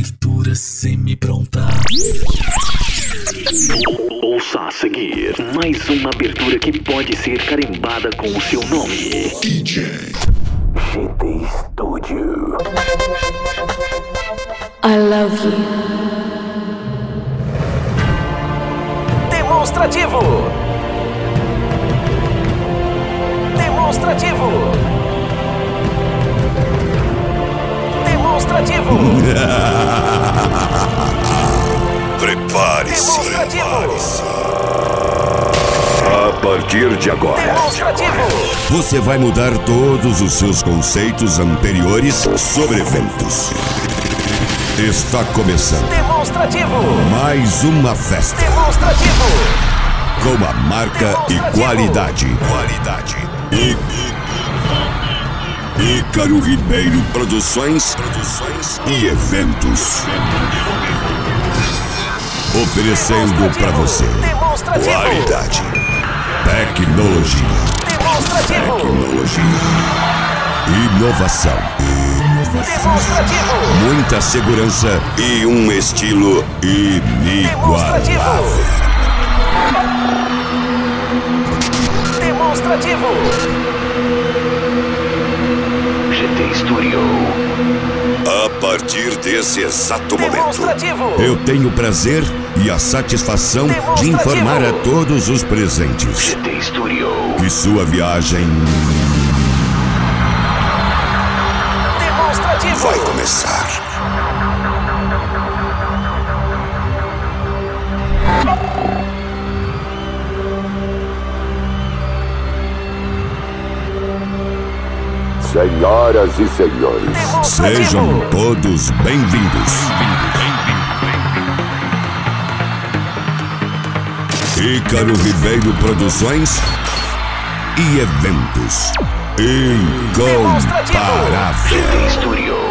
Abertura semi-pronta. Ouça a seguir mais uma abertura que pode ser carimbada com o seu nome. DJ GT Studio. I love you. Demonstrativo. Demonstrativo. Demonstrativo. Prepare-se. Demonstrativo. A partir de agora, Demonstrativo. você vai mudar todos os seus conceitos anteriores sobre eventos. Está começando Demonstrativo. mais uma festa Demonstrativo. com a marca e qualidade. Ícaro Ribeiro Produções e Eventos. Oferecendo para você Demonstrativo. qualidade, tecnologia, inovação, Demonstrativo. muita segurança e um estilo inigualável. Demonstrativo. GT Studio. A partir desse exato momento, Demonstrativo. eu tenho o prazer e a satisfação de informar a todos os presentes GT Studio. que sua viagem Demonstrativo. vai começar. Senhoras e senhores, sejam todos bem-vindos. Ícaro Ribeiro Produções e Eventos. Incomparável. GT Studio.